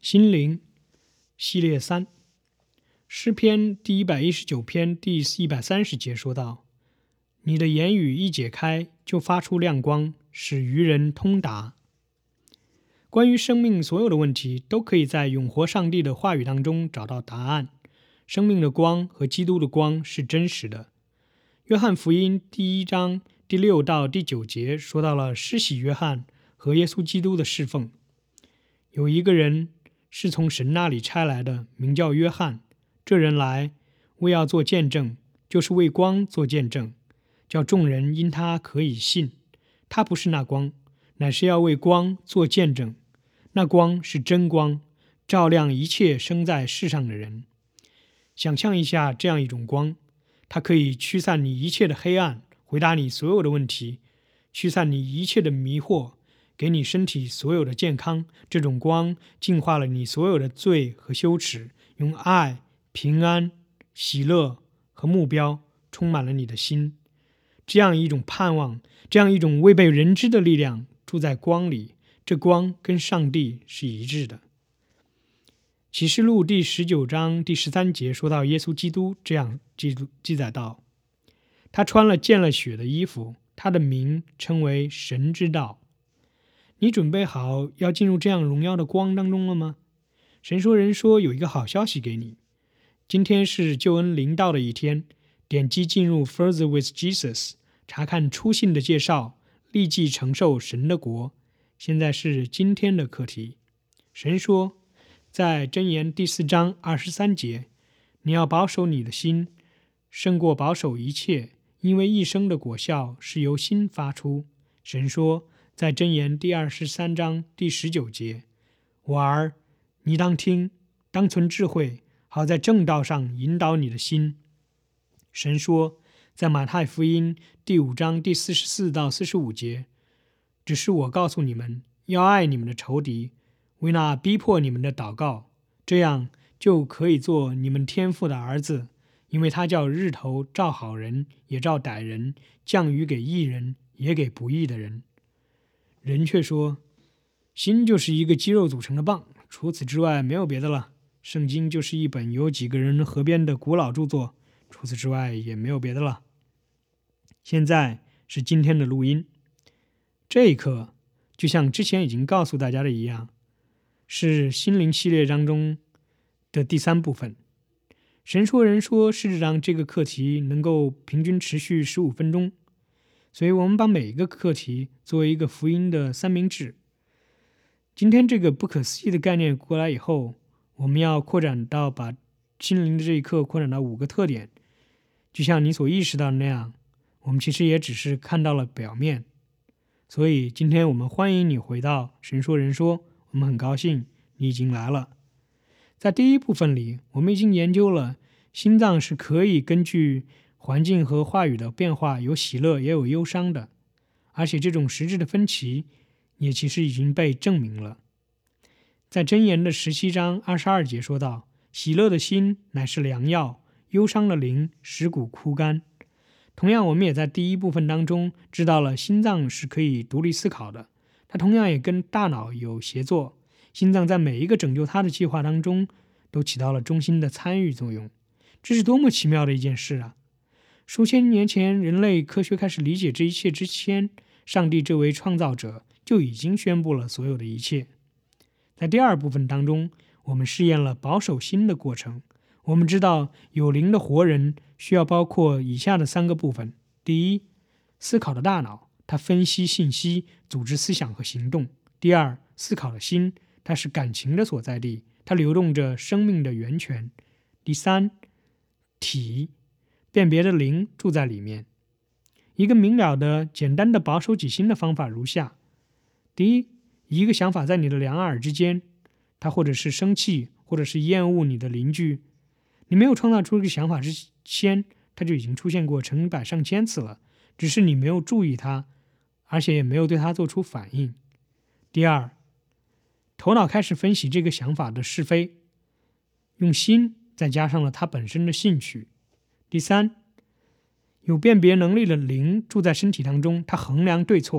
心灵系列3，诗篇第119篇第130节说道：你的言语一解开，就发出亮光，使愚人通达。关于生命所有的问题，都可以在永活上帝的话语当中找到答案。生命的光和基督的光是真实的。约翰福音第1章第6到第9节说到了施洗约翰和耶稣基督的侍奉。有一个人是从神那里差来的，名叫约翰。这人来为要做见证，就是为光做见证，叫众人因他可以信。他不是那光，乃是要为光做见证。那光是真光，照亮一切生在世上的人。想象一下这样一种光，它可以驱散你一切的黑暗，回答你所有的问题，驱散你一切的迷惑，给你身体所有的健康。这种光净化了你所有的罪和羞耻，用爱、平安、喜乐和目标充满了你的心。这样一种盼望，这样一种未被人知的力量住在光里，这光跟上帝是一致的。启示录第19章第13节说到耶稣基督这样记载道：他穿了见了血的衣服，他的名称为神之道。你准备好要进入这样荣耀的光当中了吗？神说人说有一个好消息给你，今天是救恩临到的一天。点击进入 Further with Jesus， 查看初信的介绍，立即承受神的国。现在是今天的课题。神说在箴言第4章23节，你要保守你的心，胜过保守一切，因为一生的果效是由心发出。神说在箴言第23章第19节，我儿，你当听，当存智慧，好在正道上引导你的心。神说在马太福音第5章第44到45节，只是我告诉你们，要爱你们的仇敌，为那逼迫你们的祷告，这样就可以做你们天父的儿子，因为他叫日头照好人也照歹人，降雨给义人也给不义的人。人却说心就是一个肌肉组成的棒，除此之外没有别的了。圣经就是一本由几个人合编的古老著作，除此之外也没有别的了。现在是今天的录音，这一课就像之前已经告诉大家的一样，是心灵系列当中的第3部分。神说人说是让这个课题能够平均持续15分钟，所以我们把每一个课题作为一个福音的三明治。今天这个不可思议的概念过来以后，我们要扩展到把心灵的这一课扩展到5个特点。就像你所意识到的那样，我们其实也只是看到了表面。所以今天我们欢迎你回到神说人说，我们很高兴你已经来了。在第1部分里，我们已经研究了心脏是可以根据环境和话语的变化，有喜乐也有忧伤的，而且这种实质的分歧也其实已经被证明了。在箴言的17章22节说到，喜乐的心乃是良药，忧伤的灵使骨枯干。同样，我们也在第1部分当中知道了心脏是可以独立思考的，它同样也跟大脑有协作。心脏在每一个拯救它的计划当中都起到了中心的参与作用。这是多么奇妙的一件事啊！数千年前人类科学开始理解这一切之前，上帝这位创造者就已经宣布了所有的一切。在第2部分当中，我们试验了保守心的过程。我们知道有灵的活人需要包括以下的3个部分。第一，思考的大脑，它分析信息，组织思想和行动。第2，思考的心，它是感情的所在地，它流动着生命的源泉。第3，体，辨别的灵住在里面。一个明了的简单的保守己心的方法如下。第一，一个想法在你的2耳之间，它或者是生气，或者是厌恶你的邻居。你没有创造出这个想法之前，它就已经出现过成百上千次了，只是你没有注意它，而且也没有对它做出反应。第2，头脑开始分析这个想法的是非，用心再加上了它本身的兴趣。第3，有辨别能力的灵住在身体当中，它衡量对错，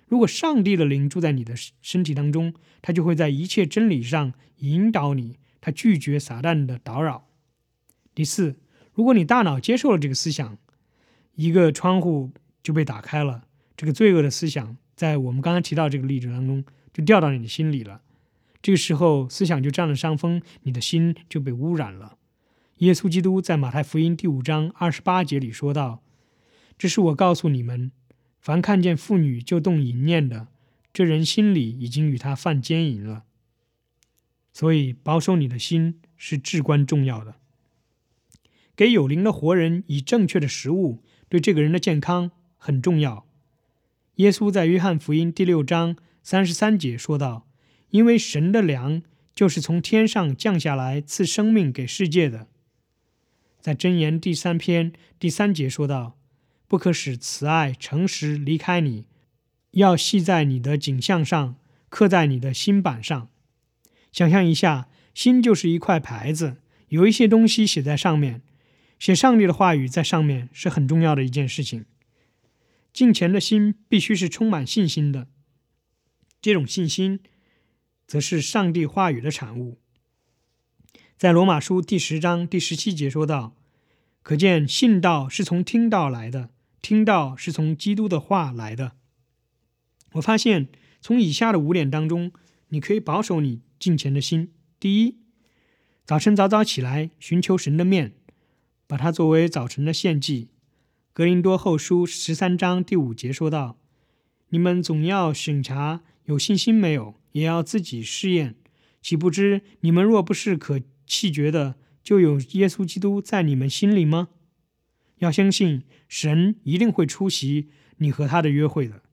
如果上帝的灵住在你的身体当中，他就会在一切真理上引导你，他拒绝撒旦的打扰。第四，如果你大脑接受了这个思想，一个窗户就被打开了，这个罪恶的思想在我们刚才提到这个例子当中就掉到你的心里了。这个时候思想就占了上风，你的心就被污染了。耶稣基督在马太福音第5章28节里说道：这是我告诉你们，凡看见妇女就动淫念的，这人心里已经与他犯奸淫了。所以保守你的心是至关重要的。给有灵的活人以正确的食物，对这个人的健康很重要。耶稣在约翰福音第6章33节说道：因为神的粮就是从天上降下来赐生命给世界的。在箴言第3篇第3节说道：不可使慈爱诚实离开你，要系在你的颈项上，刻在你的心板上。想象一下，心就是一块牌子，有一些东西写在上面，写上帝的话语在上面是很重要的一件事情。敬虔的心必须是充满信心的，这种信心则是上帝话语的产物。在罗马书第10章第17节说道：可见信道是从听道来的，听道是从基督的话来的。我发现从以下的5点当中，你可以保守你敬虔的心。第一，早晨早早起来寻求神的面，把它作为早晨的献祭。格林多后书13章第5节说道：你们总要审查有信心没有，也要自己试验，岂不知你们若不是可弃绝的，就有耶稣基督在你们心里吗？要相信神一定会出席你和他的约会的。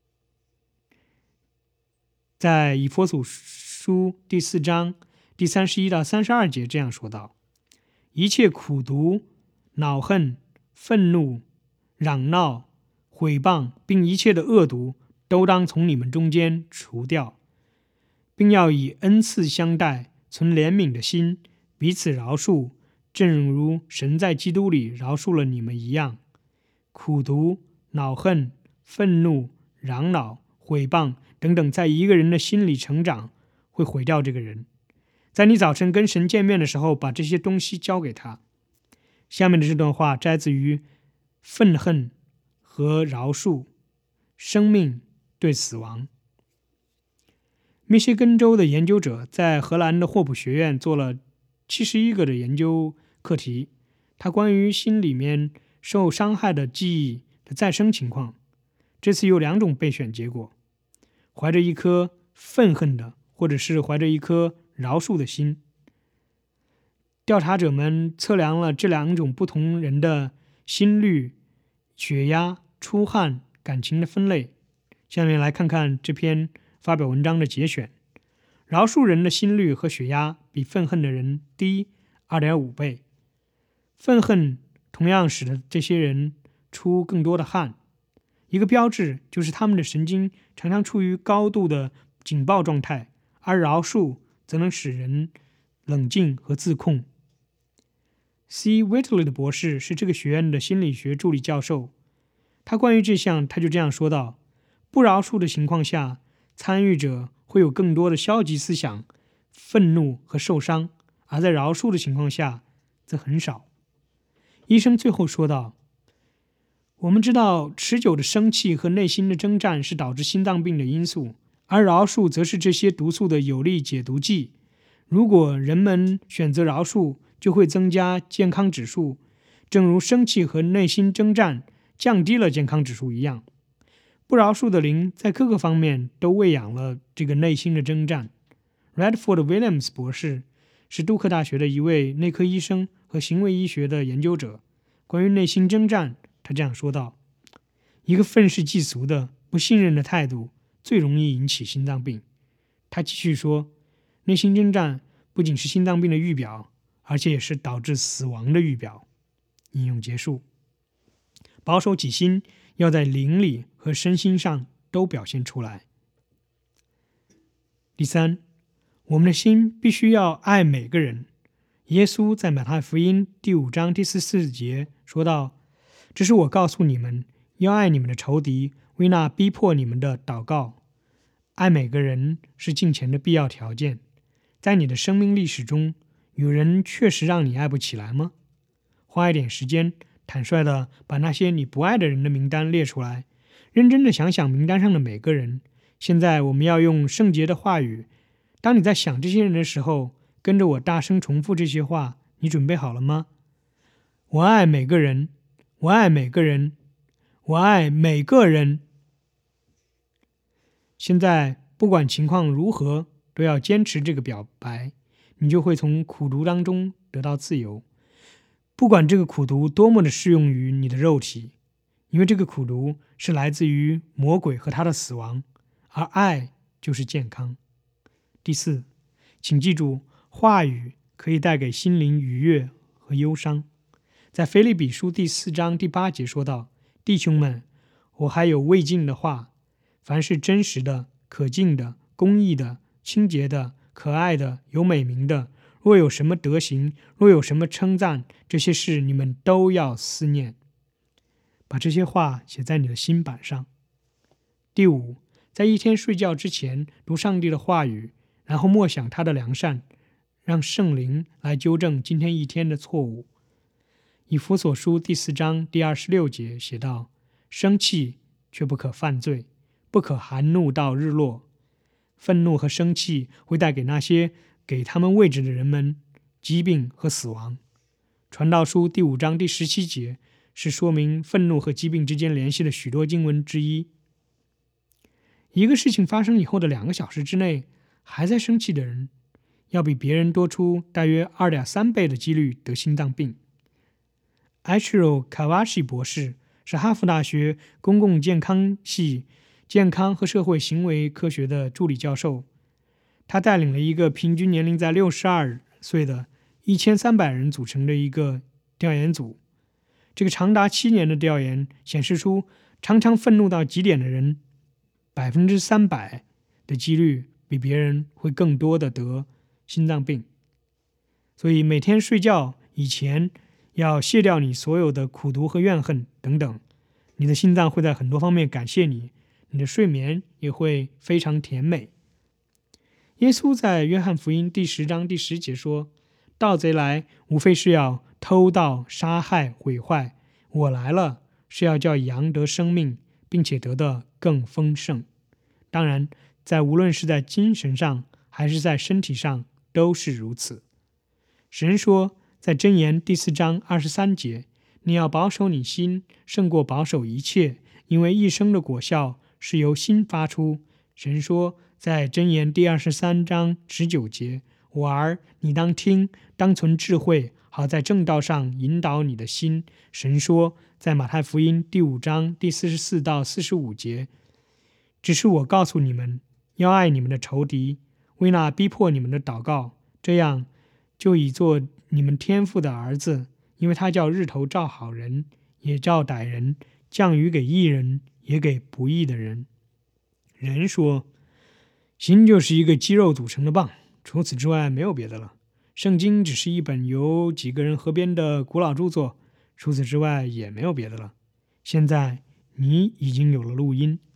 在以弗所书第4章第31到32节这样说道：一切苦毒、恼恨、愤怒、嚷闹、毁谤，并一切的恶毒，都当从你们中间除掉，并要以恩赐相待，存怜悯的心，彼此饶恕，正如神在基督里饶恕了你们一样。苦毒、恼恨、愤怒、嚷闹、毁谤等等，在一个人的心里成长，会毁掉这个人。在你早晨跟神见面的时候，把这些东西交给他。下面的这段话摘自于愤恨和饶恕，生命对死亡。密歇根州的研究者在荷兰的霍普学院做了71个的研究课题，他关于心里面受伤害的记忆的再生情况。这次有2种备选结果：怀着一颗愤恨的，或者是怀着一颗饶恕的心。调查者们测量了这2种不同人的心率、血压、出汗、感情的分类。下面来看看这篇发表文章的节选。饶恕人的心率和血压比愤恨的人低 2.5 倍。愤恨同样使得这些人出更多的汗，一个标志就是他们的神经常常处于高度的警报状态，而饶恕则能使人冷静和自控。C. Whitley 的博士是这个学院的心理学助理教授，他关于这项他就这样说道：不饶恕的情况下，参与者会有更多的消极思想、愤怒和受伤，而在饶恕的情况下则很少。医生最后说道：我们知道持久的生气和内心的征战是导致心脏病的因素，而饶恕则是这些毒素的有力解毒剂。如果人们选择饶恕，就会增加健康指数，正如生气和内心征战降低了健康指数一样。不饶恕的灵在各个方面都喂养了这个内心的征战。Redford Williams 博士是杜克大学的一位内科医生和行为医学的研究者。关于内心征战，他这样说道：一个愤世嫉俗的、不信任的态度最容易引起心脏病。他继续说，内心征战不仅是心脏病的预表，而且也是导致死亡的预表。引用结束。保守己心要在灵里和身心上都表现出来。第三，我们的心必须要爱每个人。耶稣在马太福音第5章第14节说道：这是我告诉你们，要爱你们的仇敌， 为那逼迫你们的祷告。爱每个人是敬虔的必要条件。在你的生命历史中，有人确实让你爱不起来吗？花一点时间，坦率地把那些你不爱的人的名单列出来，认真地想想名单上的每个人。现在我们要用圣洁的话语。当你在想这些人的时候，跟着我大声重复这些话。你准备好了吗？我爱每个人，我爱每个人，我爱每个人。现在不管情况如何，都要坚持这个表白，你就会从苦毒当中得到自由。不管这个苦毒多么的适用于你的肉体，因为这个苦毒是来自于魔鬼和他的死亡，而爱就是健康。第四，请记住，话语可以带给心灵愉悦和忧伤。在腓立比书第4章第8节说道：弟兄们，我还有未尽的话，凡是真实的、可敬的、公义的、清洁的、可爱的、有美名的，若有什么德行，若有什么称赞，这些事你们都要思念。把这些话写在你的心板上。第五，在一天睡觉之前读上帝的话语，然后默想他的良善，让圣灵来纠正今天一天的错误。以弗所书第4章第26节写道：生气却不可犯罪，不可含怒到日落。愤怒和生气会带给那些给他们位置的人们疾病和死亡。传道书第5章第17节是说明愤怒和疾病之间联系的许多经文之一。一个事情发生以后的2个小时之内还在生气的人，要比别人多出大约 2.3 倍的几率得心脏病。Ichiro Kawashi 博士是哈佛大学公共健康系健康和社会行为科学的助理教授，他带领了一个平均年龄在62岁的1300人组成的一个调研组。这个长达7年的调研显示出，常常愤怒到极点的人300%的几率比别人会更多的得心脏病。所以每天睡觉以前要卸掉你所有的苦毒和怨恨等等，你的心脏会在很多方面感谢你，你的睡眠也会非常甜美。耶稣在约翰福音第10章第10节说：盗贼来无非是要偷盗杀害毁坏，我来了是要叫羊得生命，并且得的更丰盛。当然，无论是在精神上还是在身体上都是如此。神说在箴言第4章23节：你要保守你心，胜过保守一切，因为一生的果效是由心发出。神说在箴言第23章19节：我儿，你当听，当存智慧，好在正道上引导你的心。神说在马太福音第5章第44到45节：只是我告诉你们，要爱你们的仇敌，为那逼迫你们的祷告，这样就已做你们天父的儿子，因为他叫日头照好人，也照歹人，降雨给义人，也给不义的人。人说，心就是一个肌肉组成的棒，除此之外没有别的了。圣经只是一本由几个人合编的古老著作，除此之外也没有别的了。现在你已经有了录音，